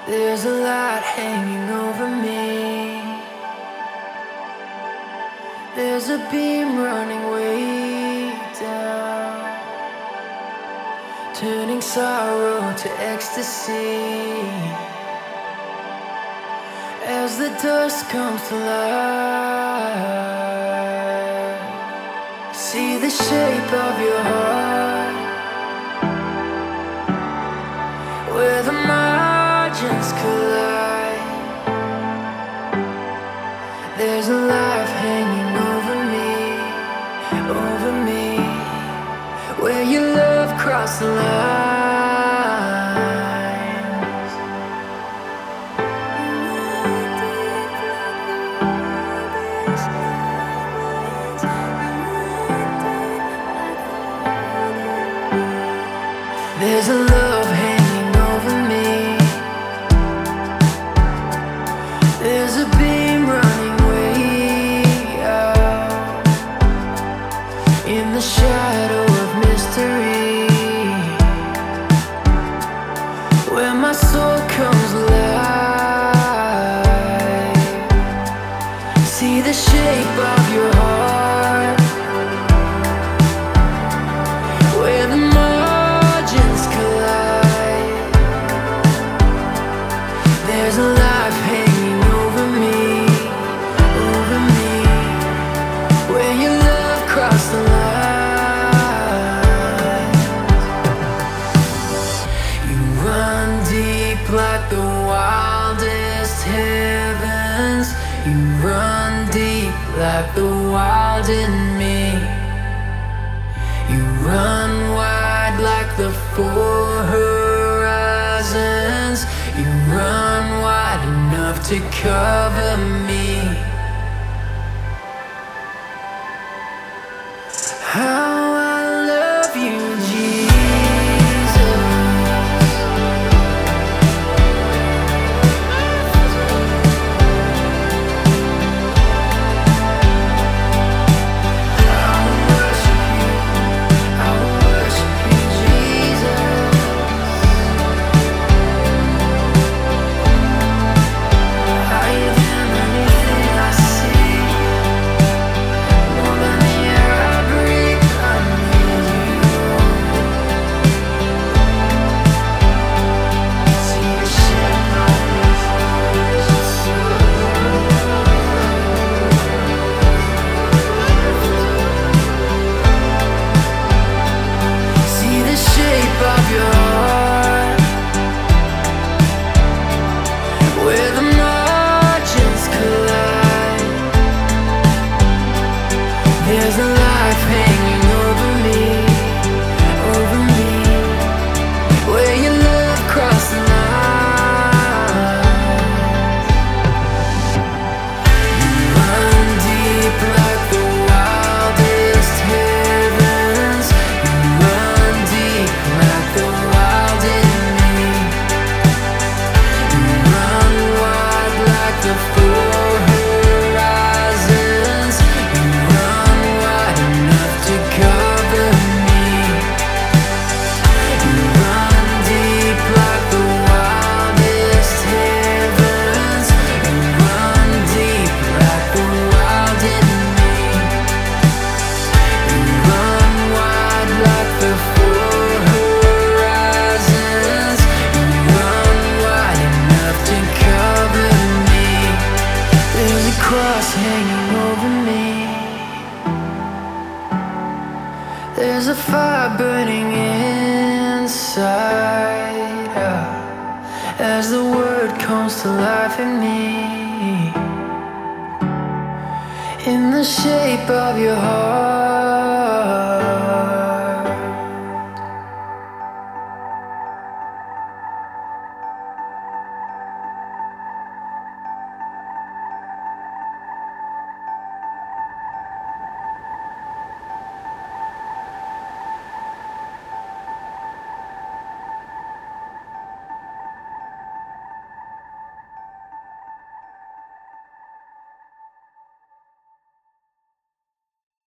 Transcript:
There's a light hanging over me. There's a beam running way down, turning sorrow to ecstasy. As the dust comes to life, see the shape of your heart, where the margins collide. There's a life hanging over me, where your love crossed the lines. There's a love hanging over me. There's a beam running way out in the shadow of mystery, where my soul comes alive. See the shape of your heart, where the margins collide. There's a life hanging over me, where your love crossed the line. You run deep like the wildest heavens. You run deep like the wild in me. You run wide like the four horizons. You run wide enough to cover me. How I love you, Jesus. I worship you, Jesus. Higher than anything I see, more than the air I breathe. I need you. See the shape of your heart. See the shape of your heart, where the margins collide. There's a life hanging over me, where your love crossed the line. You run deep like the wildest heavens. You run deep like the wild in me. You run wide like the four horizons. You run wide enough to cover me. You run deep like the wildest heavens. You run deep like the wild in me. You run wide like the four horizons. You run wide enough to cover me. There's a cross hanging over me. There's a fire burning inside, as the word comes to life in me. In the shape of your heart,